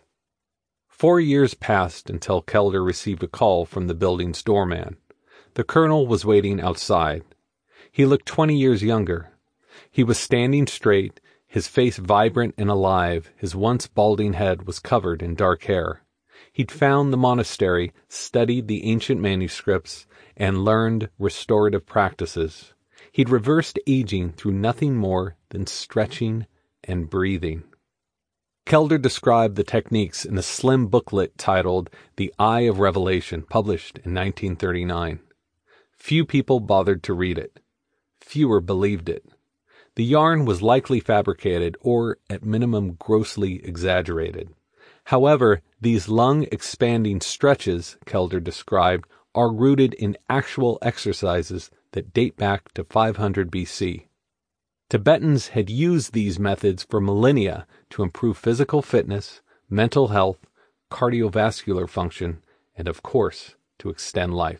4 years passed until Kelder received a call from the building's doorman. The colonel was waiting outside. He looked 20 years younger. He was standing straight, his face vibrant and alive. His once balding head was covered in dark hair. He'd found the monastery, studied the ancient manuscripts, and learned restorative practices. He'd reversed aging through nothing more than stretching and breathing. Kelder described the techniques in a slim booklet titled The Eye of Revelation, published in 1939. Few people bothered to read it. Fewer believed it. The yarn was likely fabricated or, at minimum, grossly exaggerated. However, these lung-expanding stretches, Kelder described, are rooted in actual exercises that date back to 500 BC. Tibetans had used these methods for millennia to improve physical fitness, mental health, cardiovascular function, and, of course, to extend life.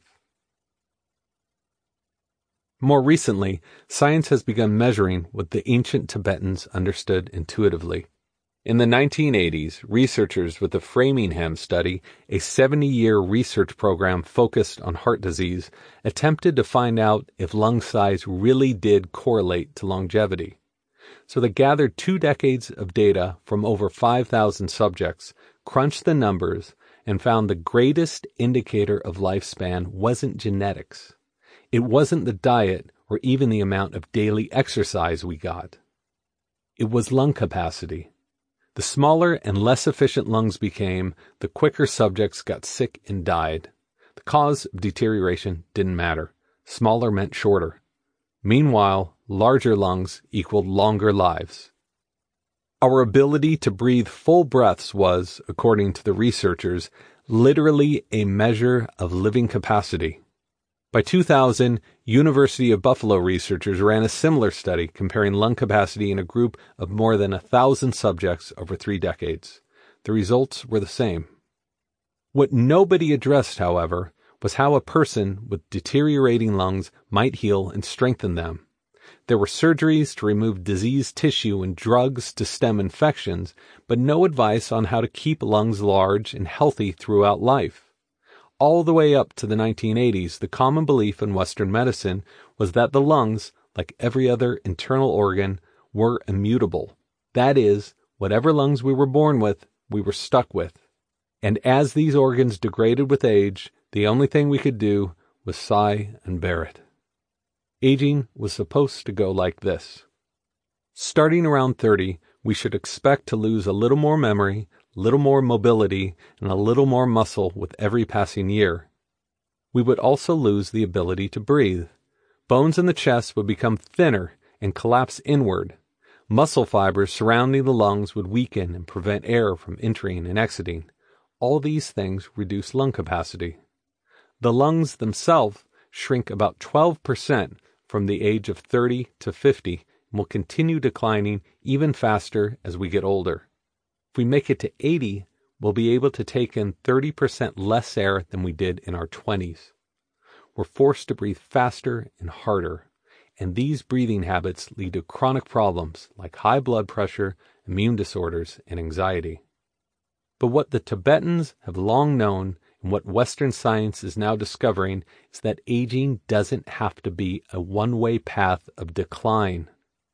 More recently, science has begun measuring what the ancient Tibetans understood intuitively. In the 1980s, researchers with the Framingham study, a 70-year research program focused on heart disease, attempted to find out if lung size really did correlate to longevity. So they gathered 2 decades of data from over 5,000 subjects, crunched the numbers, and found the greatest indicator of lifespan wasn't genetics. It wasn't the diet or even the amount of daily exercise we got. It was lung capacity. The smaller and less efficient lungs became, the quicker subjects got sick and died. The cause of deterioration didn't matter. Smaller meant shorter. Meanwhile, larger lungs equaled longer lives. Our ability to breathe full breaths was, according to the researchers, literally a measure of living capacity. By 2000, University of Buffalo researchers ran a similar study comparing lung capacity in a group of more than 1,000 subjects over 3 decades. The results were the same. What nobody addressed, however, was how a person with deteriorating lungs might heal and strengthen them. There were surgeries to remove diseased tissue and drugs to stem infections, but no advice on how to keep lungs large and healthy throughout life. All the way up to the 1980s, the common belief in Western medicine was that the lungs, like every other internal organ, were immutable. That is, whatever lungs we were born with, we were stuck with. And as these organs degraded with age, the only thing we could do was sigh and bear it. Aging was supposed to go like this. Starting around 30, we should expect to lose a little more memory, little more mobility, and a little more muscle with every passing year. We would also lose the ability to breathe. Bones in the chest would become thinner and collapse inward. Muscle fibers surrounding the lungs would weaken and prevent air from entering and exiting. All these things reduce lung capacity. The lungs themselves shrink about 12% from the age of 30 to 50 and will continue declining even faster as we get older. If we make it to 80, we'll be able to take in 30% less air than we did in our 20s. We're forced to breathe faster and harder, and these breathing habits lead to chronic problems like high blood pressure, immune disorders, and anxiety. But what the Tibetans have long known and what Western science is now discovering is that aging doesn't have to be a one-way path of decline.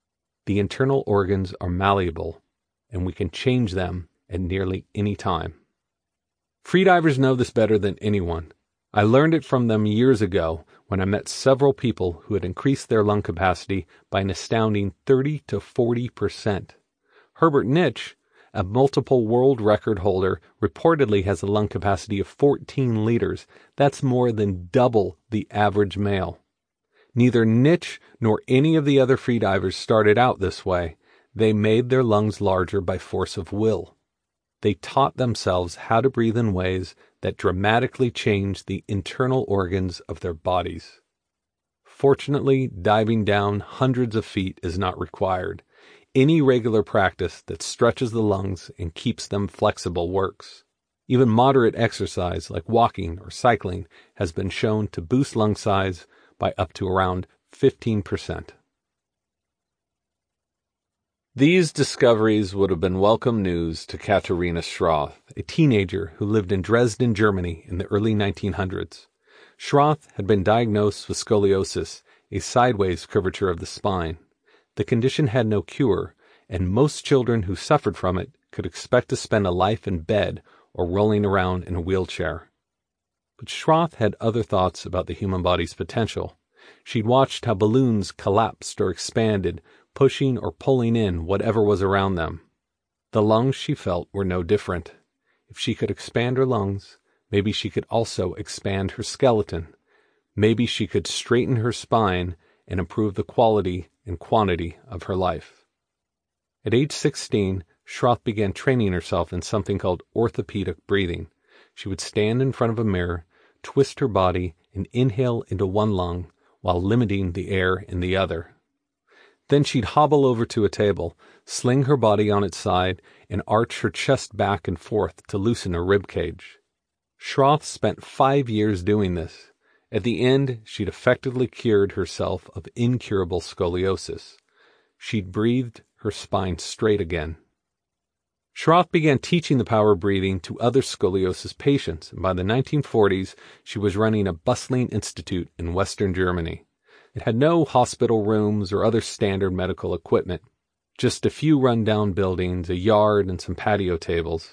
The internal organs are malleable, and we can change them at nearly any time. Freedivers know this better than anyone. I learned it from them years ago when I met several people who had increased their lung capacity by an astounding 30 to 40%. Herbert Nitsch, a multiple world record holder, reportedly has a lung capacity of 14 liters. That's more than double the average male. Neither Nitsch nor any of the other freedivers started out this way. They made their lungs larger by force of will. They taught themselves how to breathe in ways that dramatically changed the internal organs of their bodies. Fortunately, diving down hundreds of feet is not required. Any regular practice that stretches the lungs and keeps them flexible works. Even moderate exercise like walking or cycling has been shown to boost lung size by up to around 15%. These discoveries would have been welcome news to Katharina Schroth, a teenager who lived in Dresden, Germany in the early 1900s. Schroth had been diagnosed with scoliosis, a sideways curvature of the spine. The condition had no cure, and most children who suffered from it could expect to spend a life in bed or rolling around in a wheelchair. But Schroth had other thoughts about the human body's potential. She'd watched how balloons collapsed or expanded, pushing or pulling in whatever was around them. The lungs, she felt, were no different. If she could expand her lungs, maybe she could also expand her skeleton. Maybe she could straighten her spine and improve the quality and quantity of her life. At age 16, Schroth began training herself in something called orthopedic breathing. She would stand in front of a mirror, twist her body, and inhale into one lung while limiting the air in the other. Then she'd hobble over to a table, sling her body on its side, and arch her chest back and forth to loosen her rib cage. Schroth spent 5 years doing this. At the end, she'd effectively cured herself of incurable scoliosis. She'd breathed her spine straight again. Schroth began teaching the power of breathing to other scoliosis patients, and by the 1940s, she was running a bustling institute in Western Germany. It had no hospital rooms or other standard medical equipment, just a few run-down buildings, a yard, and some patio tables.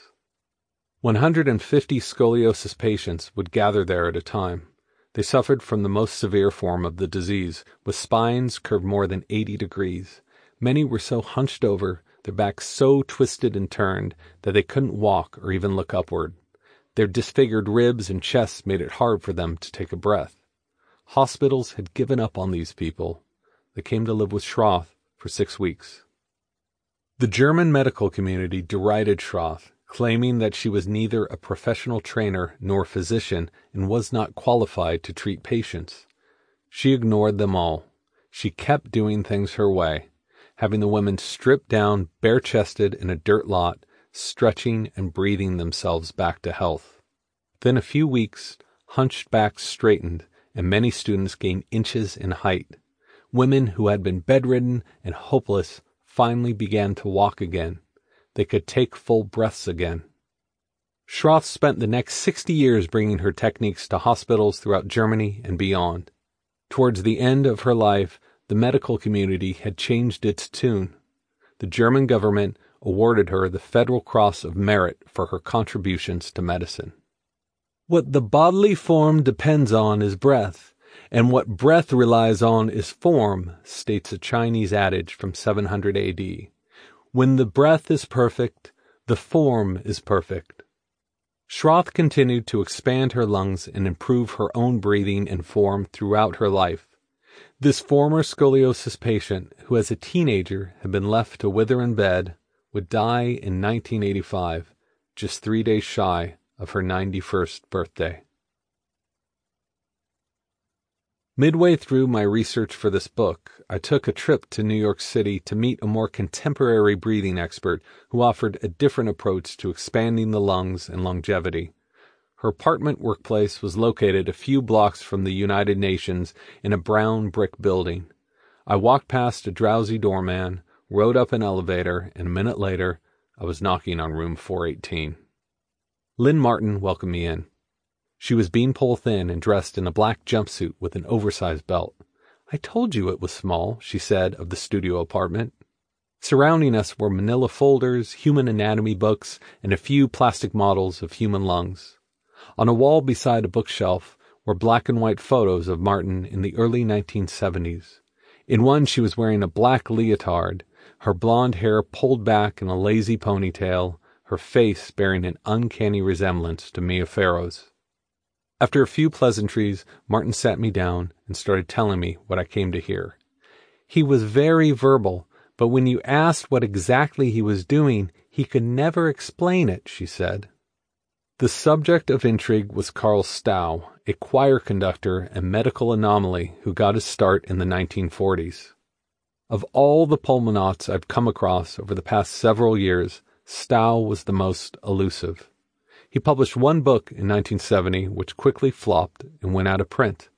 150 scoliosis patients would gather there at a time. They suffered from the most severe form of the disease, with spines curved more than 80 degrees. Many were so hunched over, their backs so twisted and turned, that they couldn't walk or even look upward. Their disfigured ribs and chests made it hard for them to take a breath. Hospitals had given up on these people. They came to live with Schroth for 6 weeks. The German medical community derided Schroth, claiming that she was neither a professional trainer nor physician and was not qualified to treat patients. She ignored them all. She kept doing things her way, having the women stripped down bare-chested in a dirt lot, stretching and breathing themselves back to health. Within a few weeks, hunchbacks straightened, and many students gained inches in height. Women who had been bedridden and hopeless finally began to walk again. They could take full breaths again. Schroth spent the next 60 years bringing her techniques to hospitals throughout Germany and beyond. Towards the end of her life, the medical community had changed its tune. The German government awarded her the Federal Cross of Merit for her contributions to medicine. What the bodily form depends on is breath, and what breath relies on is form, states a Chinese adage from 700 AD. When the breath is perfect, the form is perfect. Schroth continued to expand her lungs and improve her own breathing and form throughout her life. This former scoliosis patient, who as a teenager had been left to wither in bed, would die in 1985, just 3 days shy of her 91st birthday. Midway through my research for this book, I took a trip to New York City to meet a more contemporary breathing expert who offered a different approach to expanding the lungs and longevity. Her apartment workplace was located a few blocks from the United Nations in a brown brick building. I walked past a drowsy doorman, rode up an elevator, and a minute later, I was knocking on room 418. Lynn Martin welcomed me in. She was beanpole thin and dressed in a black jumpsuit with an oversized belt. "I told you it was small," she said of the studio apartment. Surrounding us were manila folders, human anatomy books, and a few plastic models of human lungs. On a wall beside a bookshelf were black and white photos of Martin in the early 1970s. In one she was wearing a black leotard, her blonde hair pulled back in a lazy ponytail, her face bearing an uncanny resemblance to Mia Farrow's. After a few pleasantries, Martin sat me down and started telling me what I came to hear. He was very verbal, but when you asked what exactly he was doing, he could never explain it, she said. The subject of intrigue was Carl Stau, a choir conductor and medical anomaly who got his start in the 1940s. Of all the pulmonauts I've come across over the past several years, Stau was the most elusive. He published one book in 1970 which quickly flopped and went out of print.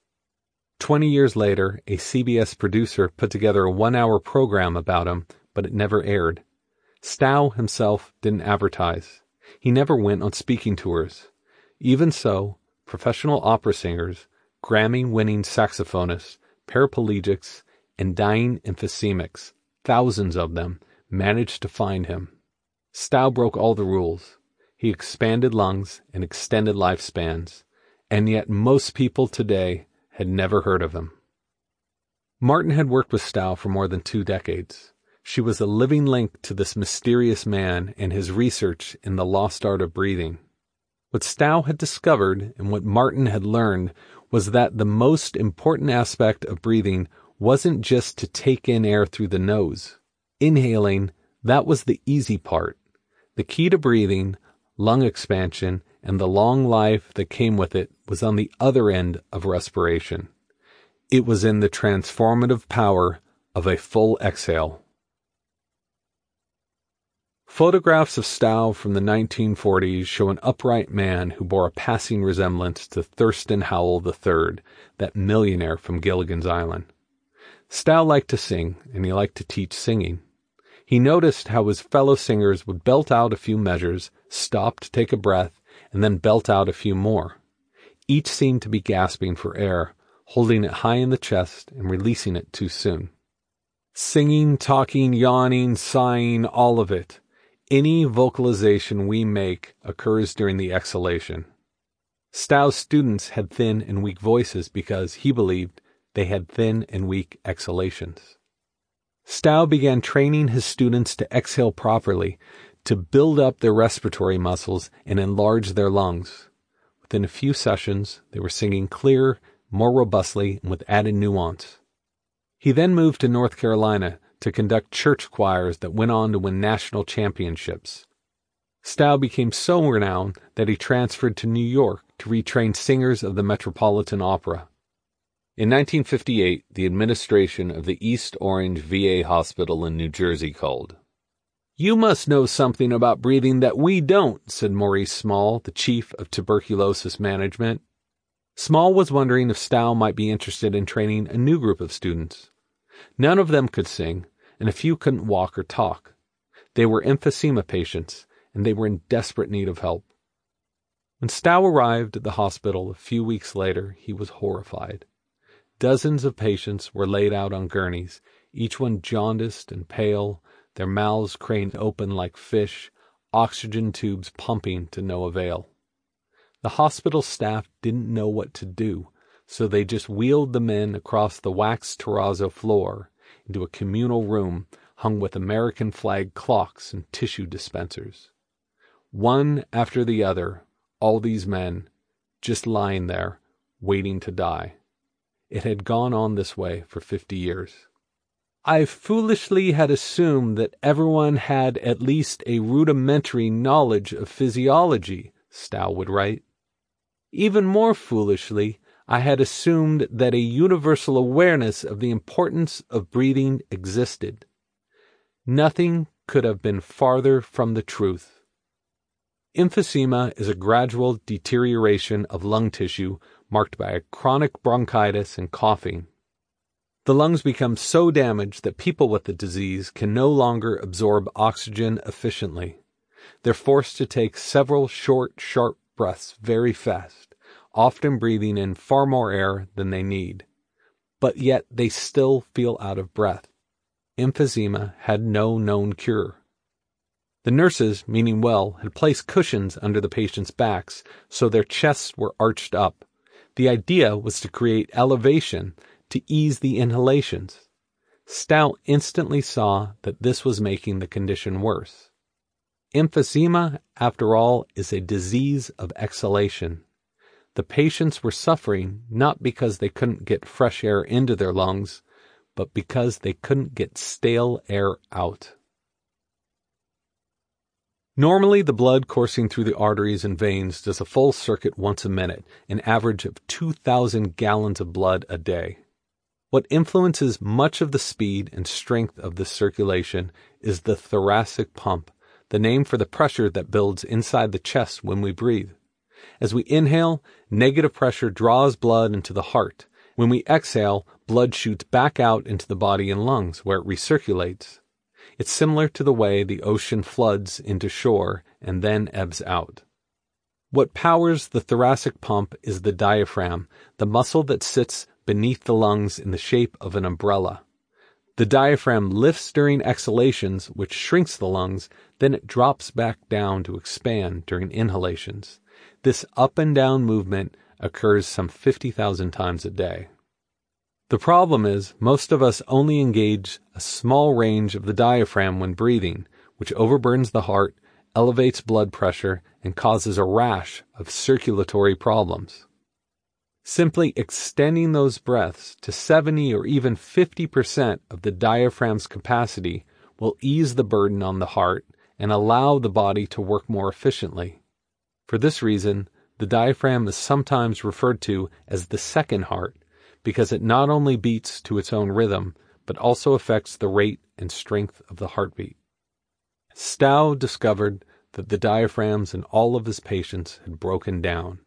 20 years later, a CBS producer put together a 1-hour program about him, but it never aired. Stau himself didn't advertise. He never went on speaking tours. Even so, professional opera singers, Grammy-winning saxophonists, paraplegics, and dying emphysemics, thousands of them, managed to find him. Stau broke all the rules. He expanded lungs and extended lifespans, and yet most people today had never heard of him. Martin had worked with Stau for more than 2 decades. She was a living link to this mysterious man and his research in the lost art of breathing. What Stau had discovered and what Martin had learned was that the most important aspect of breathing wasn't just to take in air through the nose. Inhaling, that was the easy part. The key to breathing, lung expansion, and the long life that came with it was on the other end of respiration. It was in the transformative power of a full exhale. Photographs of Stau from the 1940s show an upright man who bore a passing resemblance to Thurston Howell III, that millionaire from Gilligan's Island. Stau liked to sing, and he liked to teach singing. He noticed how his fellow singers would belt out a few measures, stop to take a breath, and then belt out a few more. Each seemed to be gasping for air, holding it high in the chest and releasing it too soon. Singing, talking, yawning, sighing, all of it. Any vocalization we make occurs during the exhalation. Stau's students had thin and weak voices because, he believed, they had thin and weak exhalations. Stau began training his students to exhale properly, to build up their respiratory muscles and enlarge their lungs. Within a few sessions, they were singing clear, more robustly, and with added nuance. He then moved to North Carolina to conduct church choirs that went on to win national championships. Stau became so renowned that he transferred to New York to retrain singers of the Metropolitan Opera. In 1958, the administration of the East Orange VA Hospital in New Jersey called. "You must know something about breathing that we don't," said Maurice Small, the chief of tuberculosis management. Small was wondering if Stow might be interested in training a new group of students. None of them could sing, and a few couldn't walk or talk. They were emphysema patients, and they were in desperate need of help. When Stow arrived at the hospital a few weeks later, he was horrified. Dozens of patients were laid out on gurneys, each one jaundiced and pale, their mouths craned open like fish, oxygen tubes pumping to no avail. The hospital staff didn't know what to do, so they just wheeled the men across the waxed terrazzo floor into a communal room hung with American flag clocks and tissue dispensers. One after the other, all these men, just lying there, waiting to die. It had gone on this way for 50 years. "I foolishly had assumed that everyone had at least a rudimentary knowledge of physiology," Stow would write. "Even more foolishly, I had assumed that a universal awareness of the importance of breathing existed. Nothing could have been farther from the truth." Emphysema is a gradual deterioration of lung tissue marked by a chronic bronchitis and coughing. The lungs become so damaged that people with the disease can no longer absorb oxygen efficiently. They're forced to take several short, sharp breaths very fast, often breathing in far more air than they need. But yet they still feel out of breath. Emphysema had no known cure. The nurses, meaning well, had placed cushions under the patients' backs so their chests were arched up. The idea was to create elevation to ease the inhalations. Stow instantly saw that this was making the condition worse. Emphysema, after all, is a disease of exhalation. The patients were suffering not because they couldn't get fresh air into their lungs, but because they couldn't get stale air out. Normally, the blood coursing through the arteries and veins does a full circuit once a minute, an average of 2,000 gallons of blood a day. What influences much of the speed and strength of this circulation is the thoracic pump, the name for the pressure that builds inside the chest when we breathe. As we inhale, negative pressure draws blood into the heart. When we exhale, blood shoots back out into the body and lungs, where it recirculates. It's similar to the way the ocean floods into shore and then ebbs out. What powers the thoracic pump is the diaphragm, the muscle that sits beneath the lungs in the shape of an umbrella. The diaphragm lifts during exhalations, which shrinks the lungs, then it drops back down to expand during inhalations. This up and down movement occurs some 50,000 times a day. The problem is, most of us only engage a small range of the diaphragm when breathing, which overburdens the heart, elevates blood pressure, and causes a rash of circulatory problems. Simply extending those breaths to 70 or even 50% of the diaphragm's capacity will ease the burden on the heart and allow the body to work more efficiently. For this reason, the diaphragm is sometimes referred to as the second heart, because it not only beats to its own rhythm, but also affects the rate and strength of the heartbeat. Stow discovered that the diaphragms in all of his patients had broken down.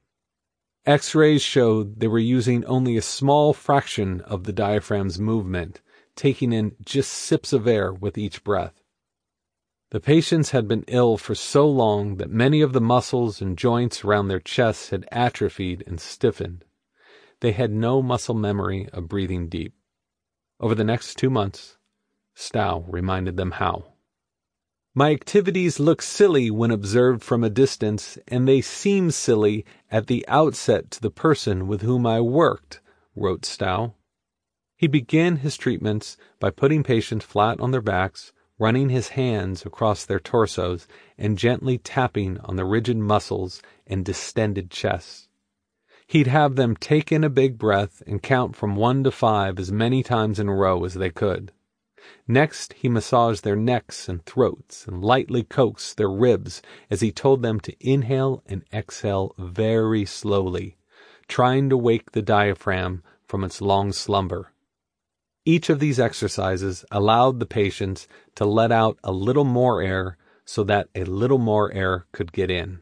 X-rays showed they were using only a small fraction of the diaphragm's movement, taking in just sips of air with each breath. The patients had been ill for so long that many of the muscles and joints around their chests had atrophied and stiffened. They had no muscle memory of breathing deep. Over the next 2 months, Stow reminded them how. "My activities look silly when observed from a distance, and they seem silly at the outset to the person with whom I worked," wrote Stow. He began his treatments by putting patients flat on their backs, running his hands across their torsos, and gently tapping on the rigid muscles and distended chests. He'd have them take in a big breath and count from 1 to 5 as many times in a row as they could. Next, he massaged their necks and throats and lightly coaxed their ribs as he told them to inhale and exhale very slowly, trying to wake the diaphragm from its long slumber. Each of these exercises allowed the patients to let out a little more air so that a little more air could get in.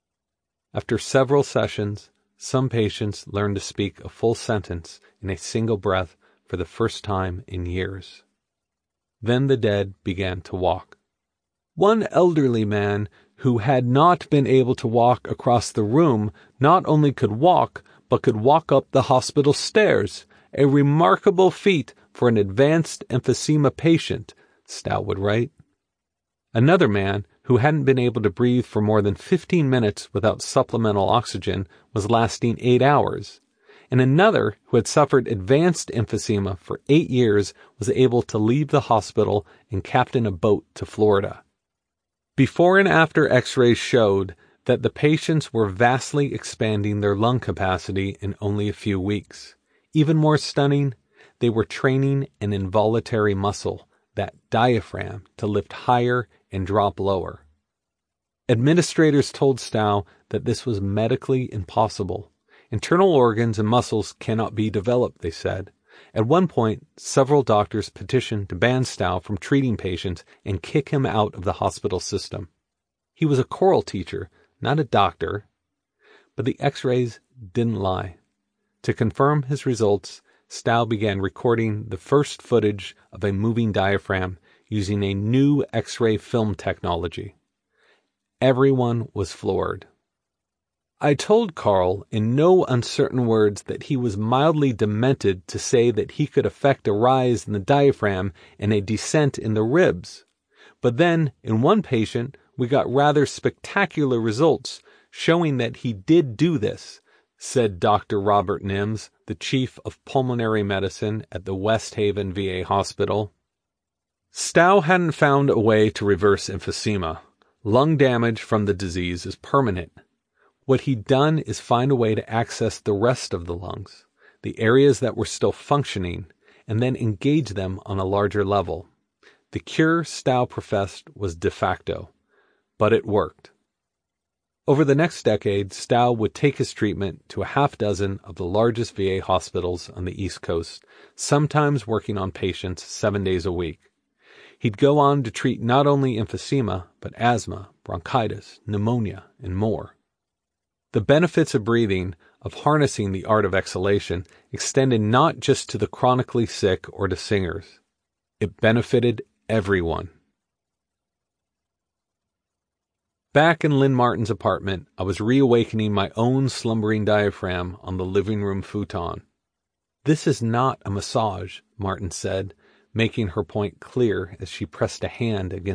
After several sessions, some patients learned to speak a full sentence in a single breath for the first time in years. Then the dead began to walk. One elderly man who had not been able to walk across the room not only could walk, but could walk up the hospital stairs, a remarkable feat for an advanced emphysema patient, Stow would write. Another man who hadn't been able to breathe for more than 15 minutes without supplemental oxygen was lasting 8 hours, and another who had suffered advanced emphysema for 8 years was able to leave the hospital and captain a boat to Florida. Before and after x-rays showed that the patients were vastly expanding their lung capacity in only a few weeks. Even more stunning, they were training an involuntary muscle, that diaphragm, to lift higher and drop lower. Administrators told Stow that this was medically impossible. Internal organs and muscles cannot be developed, they said. At one point, several doctors petitioned to ban Stow from treating patients and kick him out of the hospital system. He was a choral teacher, not a doctor. But the x-rays didn't lie. To confirm his results, Stow began recording the first footage of a moving diaphragm using a new X-ray film technology. Everyone was floored. I told Carl in no uncertain words that he was mildly demented to say that he could effect a rise in the diaphragm and a descent in the ribs. But then, in one patient, we got rather spectacular results showing that he did do this, said Dr. Robert Nims, the chief of pulmonary medicine at the West Haven VA hospital. Stow hadn't found a way to reverse emphysema. Lung damage from the disease is permanent. What he'd done is find a way to access the rest of the lungs, the areas that were still functioning, and then engage them on a larger level. The cure, Stow professed, was de facto, but it worked. Over the next decade, Stow would take his treatment to a half dozen of the largest VA hospitals on the East Coast, sometimes working on patients 7 days a week. He'd go on to treat not only emphysema, but asthma, bronchitis, pneumonia, and more. The benefits of breathing, of harnessing the art of exhalation, extended not just to the chronically sick or to singers. It benefited everyone. Back in Lynn Martin's apartment, I was reawakening my own slumbering diaphragm on the living room futon. "This is not a massage," Martin said, making her point clear as she pressed a hand against